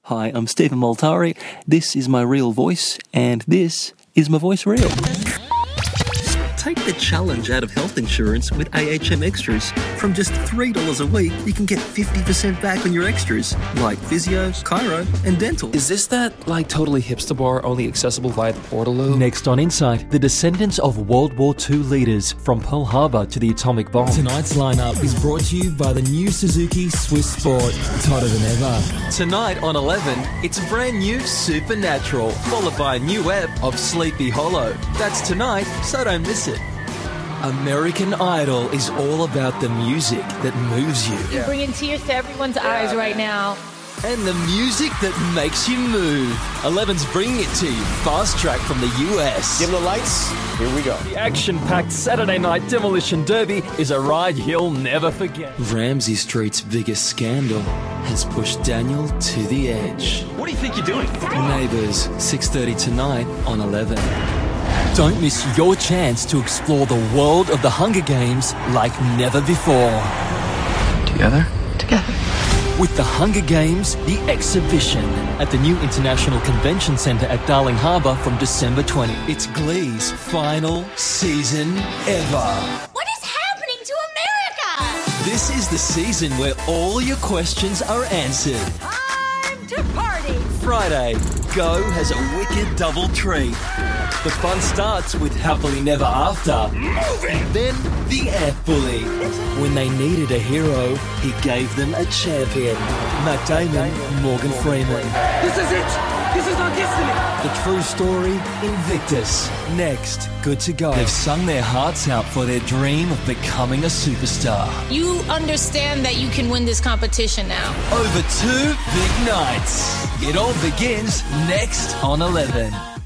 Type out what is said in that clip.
Hi, I'm Stephen Moltari. This is my real voice, and this is my voice reel. Take the challenge out of health insurance with AHM Extras. From just $3 a week, you can get 50% back on your extras, like physio, chiro, and dental. Is this that, like, totally hipster bar only accessible via the Portaloo? Next on Insight, the descendants of World War II leaders from Pearl Harbor to the atomic bomb. Tonight's lineup is brought to you by the new Suzuki Swiss Sport, tighter than ever. Tonight on 11, it's a brand new Supernatural, followed by a new ep of Sleepy Hollow. That's tonight, so don't miss it. American Idol is all about the music that moves you. You're bringing tears to everyone's eyes right now. And the music that makes you move. 11's bringing it to you, fast track from the US. Give them the lights, here we go. The action-packed Saturday Night Demolition Derby is a ride you'll never forget. Ramsey Street's biggest scandal has pushed Daniel to the edge. What do you think you're doing? Neighbours, 6:30 tonight on 11. Don't miss your chance to explore the world of the Hunger Games like never before. Together? With the Hunger Games, the exhibition at the new International Convention Centre at Darling Harbour from December 20. It's Glee's final season ever. What is happening to America? This is the season where all your questions are answered. Time to party. Friday, Go has a wicked double treat. The fun starts with Happily Never After. And then the Ant Bully. When they needed a hero, he gave them a champion. Matt Damon, Morgan Freeman. This is it! This is our destiny! The true story, Invictus. Next, Good to Go. They've sung their hearts out for their dream of becoming a superstar. You understand that you can win this competition now. Over 2 big nights. It all begins next on 11.